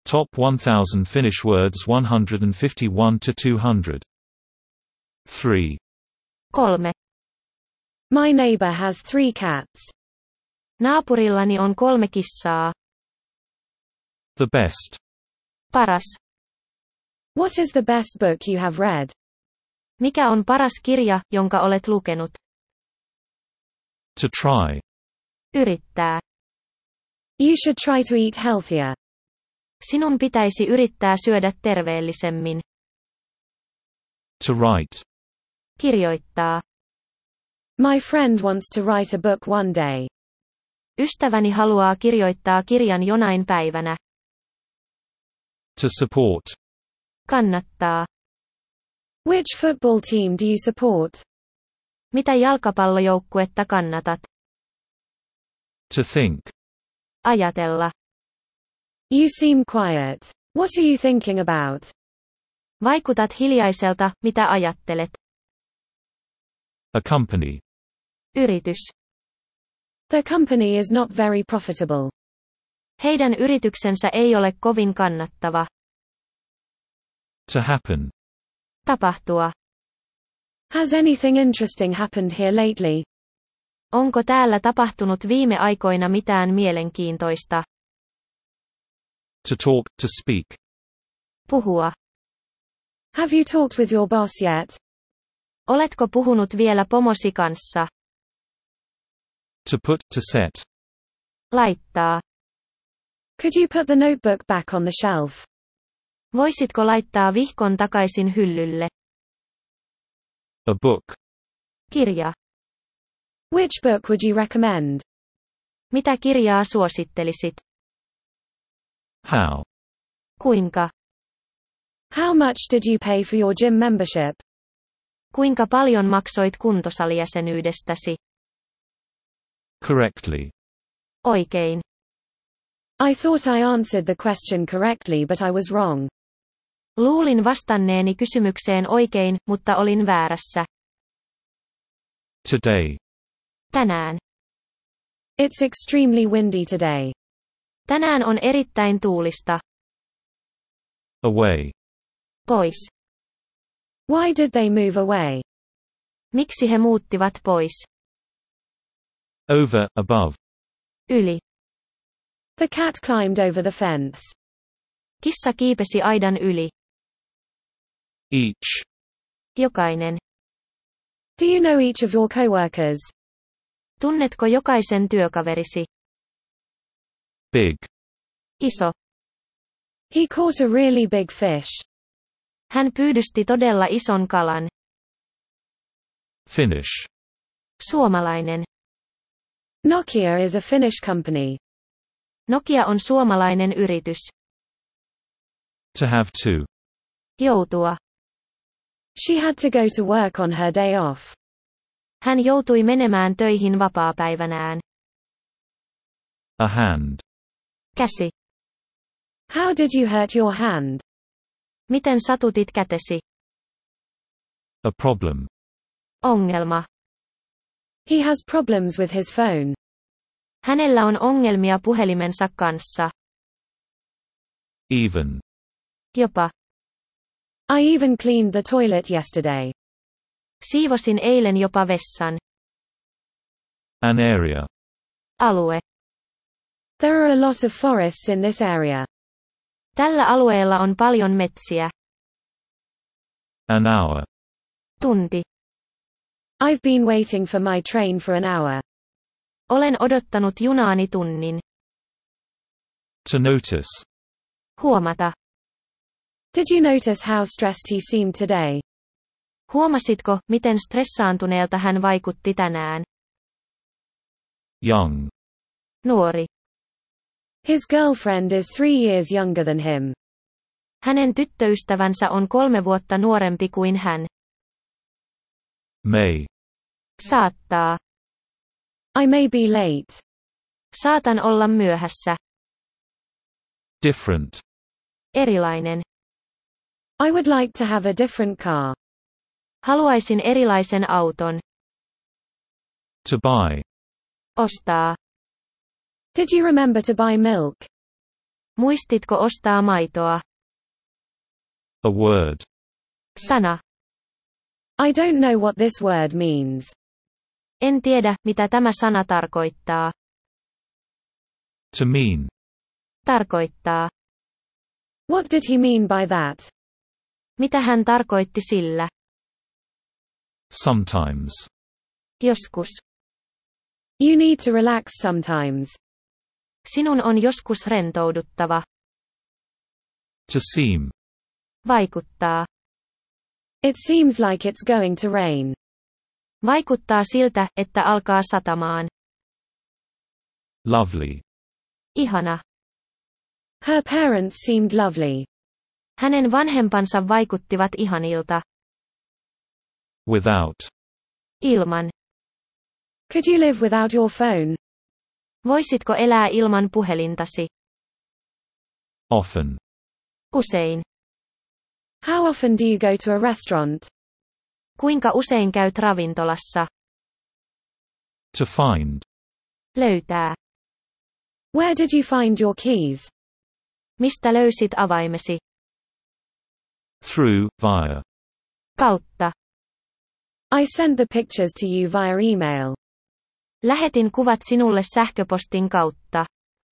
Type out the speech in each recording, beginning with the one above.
Top 1000 Finnish words 151 to 200. 3. 3. My neighbor has 3 cats. Naapurillani on 3 kissaa. The best. Paras. What is the best book you have read? Mikä on paras kirja, jonka olet lukenut? To try. Yrittää. You should try to eat healthier. Sinun pitäisi yrittää syödä terveellisemmin. To write. Kirjoittaa. My friend wants to write a book one day. Ystäväni haluaa kirjoittaa kirjan jonain päivänä. To support. Kannattaa. Which football team do you support? Mitä jalkapallojoukkuetta kannatat? To think. Ajatella. You seem quiet. What are you thinking about? Vaikutat hiljaiselta, mitä ajattelet? A company. Yritys. Their company is not very profitable. Heidän yrityksensä ei ole kovin kannattava. To happen. Tapahtua. Has anything interesting happened here lately? Onko täällä tapahtunut viime aikoina mitään mielenkiintoista? To talk, to speak. Puhua. Have you talked with your boss yet? Oletko puhunut vielä pomosi kanssa? To put, to set. Laittaa. Could you put the notebook back on the shelf? Voisitko laittaa vihkon takaisin hyllylle? A book. Kirja. Which book would you recommend? Mitä kirjaa suosittelisit? How. Kuinka? How much did you pay for your gym membership? Kuinka paljon maksoit kuntosalijäsenyydestäsi? Correctly. Oikein. I thought I answered the question correctly but I was wrong. Luulin vastanneeni kysymykseen oikein, mutta olin väärässä. Today. Tänään. It's extremely windy today. Tänään on erittäin tuulista. Away. Pois. Why did they move away? Miksi he muuttivat pois? Over, above. Yli. The cat climbed over the fence. Kissa kiipesi aidan yli. Each. Jokainen. Do you know each of your coworkers? Tunnetko jokaisen työkaverisi? Big. Iso. He caught a really big fish. Hän pyydysti todella ison kalan. Finnish. Suomalainen. Nokia is a Finnish company. Nokia on suomalainen yritys. To have to. Joutua. She had to go to work on her day off. Hän joutui menemään töihin vapaapäivänään. A hand. Käsi. How did you hurt your hand? Miten satutit kätesi? A problem. Ongelma. He has problems with his phone. Hänellä on ongelmia puhelimensa kanssa. Even. Jopa. I even cleaned the toilet yesterday. Siivosin eilen jopa vessan. An area. Alue. There are a lot of forests in this area. Tällä alueella on paljon metsiä. An hour. Tunti. I've been waiting for my train for an hour. Olen odottanut junaani tunnin. To notice. Huomata. Did you notice how stressed he seemed today? Huomasitko, miten stressaantuneelta hän vaikutti tänään? Young. Nuori. His girlfriend is 3 years younger than him. Hänen tyttöystävänsä on 3 vuotta nuorempi kuin hän. May. Saattaa. I may be late. Saatan olla myöhässä. Different. Erilainen. I would like to have a different car. Haluaisin erilaisen auton. To buy. Ostaa. Did you remember to buy milk? Muistitko ostaa maitoa? A word. Sana. I don't know what this word means. En tiedä, mitä tämä sana tarkoittaa. To mean. Tarkoittaa. What did he mean by that? Mitä hän tarkoitti sillä? Sometimes. Joskus. You need to relax sometimes. Sinun on joskus rentouduttava. To seem. Vaikuttaa. It seems like it's going to rain. Vaikuttaa siltä, että alkaa satamaan. Lovely. Ihana. Her parents seemed lovely. Hänen vanhempansa vaikuttivat ihanilta. Without. Ilman. Could you live without your phone? Voisitko elää ilman puhelintasi? Often. Usein. How often do you go to a restaurant? Kuinka usein käyt ravintolassa? To find. Löytää. Where did you find your keys? Mistä löysit avaimesi? Through, via. Kautta. I sent the pictures to you via email. Lähetin kuvat sinulle sähköpostin kautta.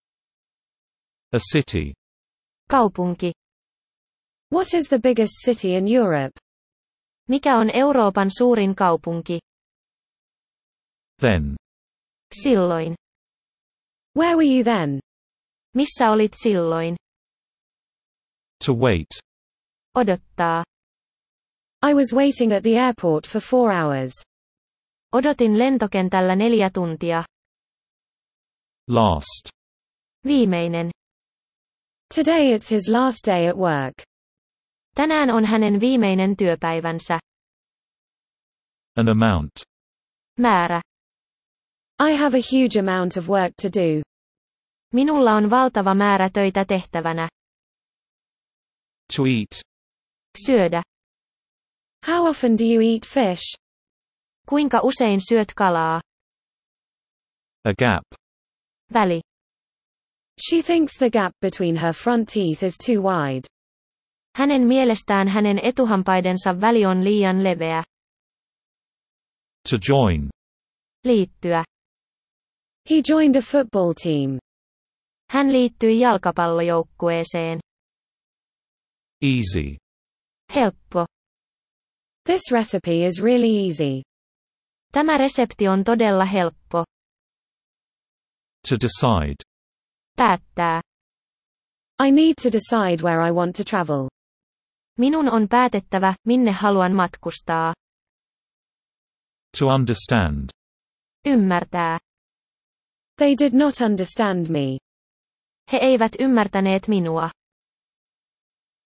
A city. Kaupunki. What is the biggest city in Europe? Mikä on Euroopan suurin kaupunki? Then. Silloin. Where were you then? Missä olit silloin? To wait. Odottaa. I was waiting at the airport for 4 hours. Odotin lentokentällä 4 tuntia. Last. Viimeinen. Today it's his last day at work. Tänään on hänen viimeinen työpäivänsä. An amount. Määrä. I have a huge amount of work to do. Minulla on valtava määrä töitä tehtävänä. To eat. Syödä. How often do you eat fish? Kuinka usein syöt kalaa? A gap. Väli. She thinks the gap between her front teeth is too wide. Hänen mielestään hänen etuhampaidensa väli on liian leveä. To join. Liittyä. He joined a football team. Hän liittyi jalkapallojoukkueeseen. Easy. Helppo. This recipe is really easy. Tämä resepti on todella helppo. To decide. Päättää. I need to decide where I want to travel. Minun on päätettävä, minne haluan matkustaa. To understand. Ymmärtää. They did not understand me. He eivät ymmärtäneet minua.